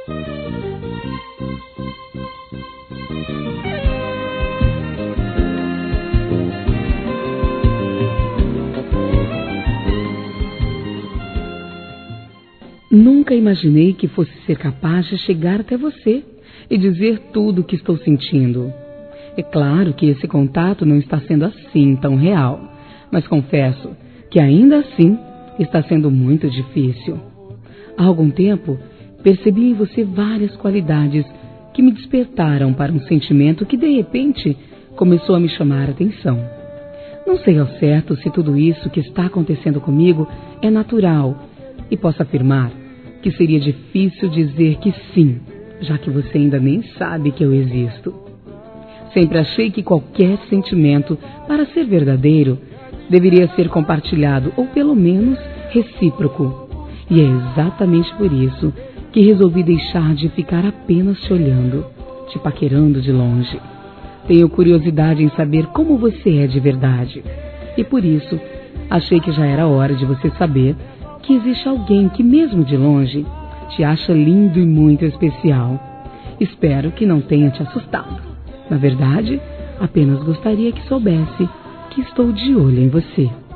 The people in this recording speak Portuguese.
Nunca imaginei que fosse ser capaz de chegar até você e dizer tudo o que estou sentindo. É claro que esse contato não está sendo assim tão real, mas confesso que ainda assim está sendo muito difícil. Há algum tempo, percebi em você várias qualidades que me despertaram para um sentimento que de repente começou a me chamar a atenção. Não sei ao certo se tudo isso que está acontecendo comigo é natural e posso afirmar que seria difícil dizer que sim, já que você ainda nem sabe que eu existo. Sempre achei que qualquer sentimento, para ser verdadeiro, deveria ser compartilhado ou pelo menos recíproco. E é exatamente por isso que resolvi deixar de ficar apenas te olhando, te paquerando de longe. Tenho curiosidade em saber como você é de verdade. E por isso, achei que já era hora de você saber que existe alguém que, mesmo de longe, te acha lindo e muito especial. Espero que não tenha te assustado. Na verdade, apenas gostaria que soubesse que estou de olho em você.